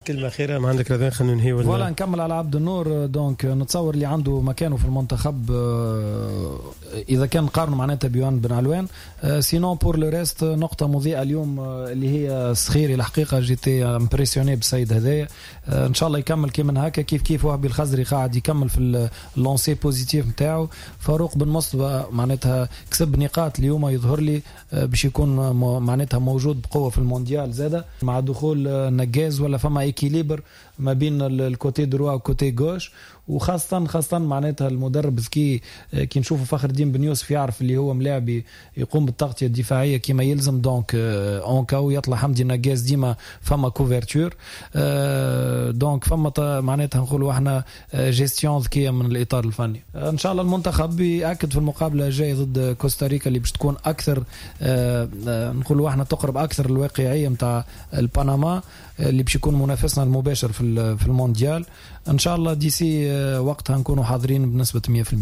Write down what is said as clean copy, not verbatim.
كلمة أخيرة ما عندك رضوان؟ خلينا ننهي ولا ولا نكمل على عبد النور. دونك نتصور اللي عنده مكانه في المنتخب إذا كان نقارنه معناتها بيوان بن علوان. سينون بور لو ريست نقطة مضيئة اليوم اللي هي صخيري. الحقيقة جيتي امبرسيوني بالسيد هذايا، إن شاء الله يكمل كيما هكا. كيف وهبي الخزري قاعد يكمل في اللونسي بوزيتيف نتاعو. فاروق بن مصطفى معناتها كسب نقاط اليوم، يظهر لي باش يكون معناتها موجود بقوة في المونديال زادة مع دخول نجاز، ولا فما إكيليبر ما بين الكوتي دروا وكوتي غوش. وخاصة معناتها المدرب ذكي كي نشوفوا فخر الدين بن يوسف يعرف اللي هو ملاعب يقوم بالتغطية الدفاعية كما يلزم. دونك اونكاو يطلع حمدي نجاز ديما فما كوفرتور. دونك فما معناتها نقولوا احنا جيستيون ذكية من الإطار الفني. ان شاء الله المنتخب يأكد في المقابلة الجاية ضد كوستاريكا اللي باش تكون اكثر نقولوا احنا تقرب اكثر الواقعية متاع البنما اللي باش يكون منافسنا المباشر في المونديال. ان شاء الله ديسي وقتها نكونوا حاضرين بنسبة 100%.